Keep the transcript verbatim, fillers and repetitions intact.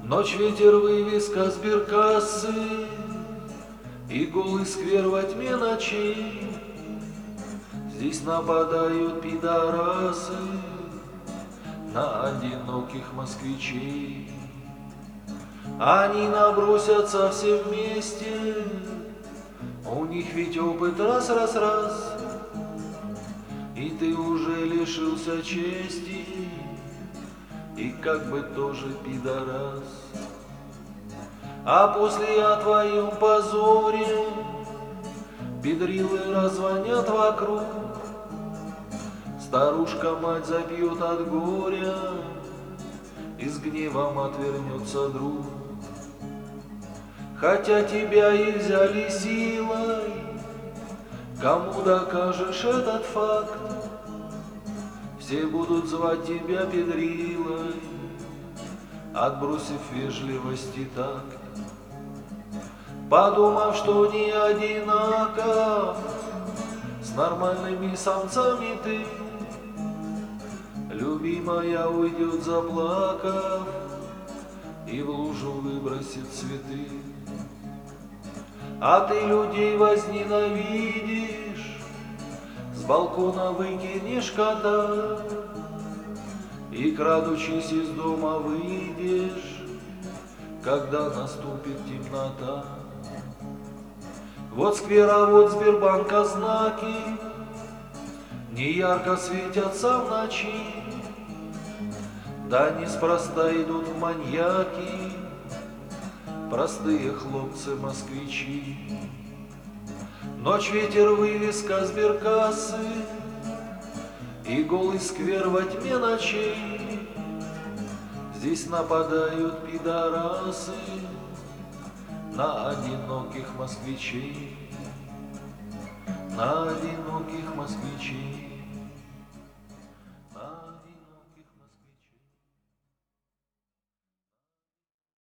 Ночь, ветер, вывеска сберкассы и голый сквер во тьме ночи. Здесь нападают пидорасы на одиноких москвичей. Они набросятся все вместе, у них ведь опыт раз-раз-раз, и ты уже лишился чести, и как бы тоже пидорас. А после о твоем позоре педрилы раззвонят вокруг, старушка-мать запьет от горя, и с гневом отвернется друг. Хотя тебя и взяли силой, кому докажешь этот факт? Все будут звать тебя педрилой, отбросив вежливость и такт. Подумав, что не одинаков с нормальными самцами ты, любимая уйдет заплакав и в лужу выбросит цветы. А ты людей возненавидишь, с балкона выкинешь кота и, крадучись из дома, выйдешь, когда наступит темнота. Вот сквер, а вот Сбербанка знаки неярко светятся в ночи, да неспроста идут в маньяки простые хлопцы-москвичи. Ночь, ветер, вывеска сберкассы и голый сквер во тьме ночей. Здесь нападают пидорасы на одиноких москвичей, на одиноких москвичей.